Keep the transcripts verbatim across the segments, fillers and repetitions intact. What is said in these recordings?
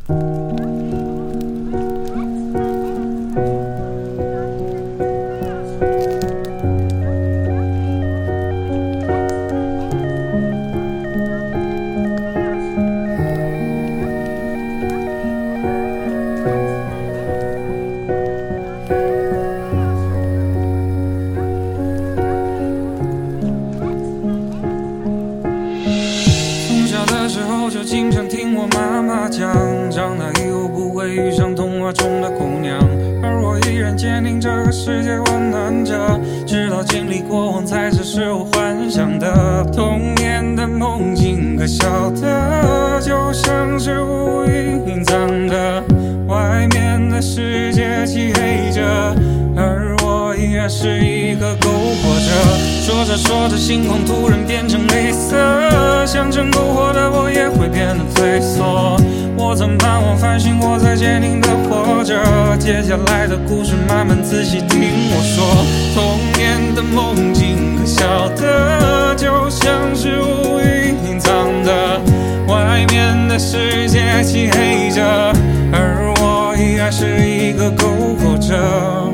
就经常听我妈妈讲，长大以后不会遇上童话中的姑娘，而我依然坚定这个世界温暖着，直到经历过往才只是我幻想的。童年的梦境可笑的，就像是乌云隐藏的，外面的世界漆黑着，而我依然是一个篝火着。说着说着星空突然变成黑色，象征篝火的我也会变得退缩。我曾盼望繁星，我在坚定地活着，接下来的故事慢慢仔细听我说。童年的梦境可笑的，就像是乌云隐藏的，外面的世界漆黑着，而我依然是一个篝火着。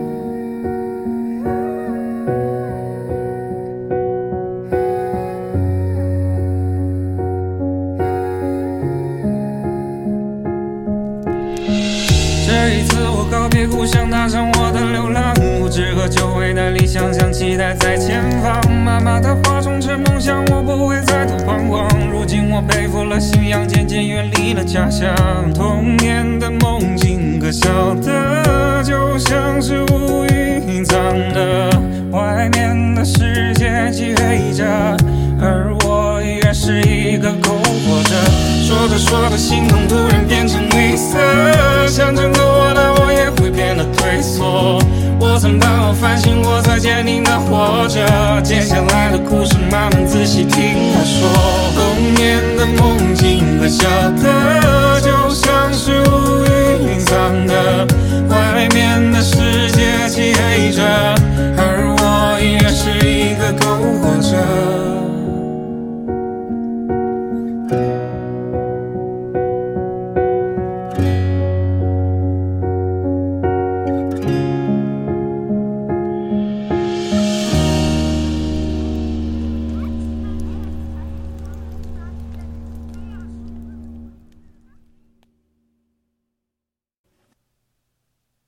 这一次我告别故乡，踏上我的流浪，无知和久违的理想，像期待在前方。妈妈的话充斥梦想，我不会再度彷徨。如今我背负了信仰，渐渐远离了家乡。童年的梦境可笑的，就像是乌云隐藏的，外面的世界漆黑着，而我依然是一个篝火着。说着说着星空突然变成灰色，象征着我的我也会变得退缩。我曾盼望繁星，我在坚定地活着，接下来的故事慢慢仔细听我说。童年的梦境可笑的，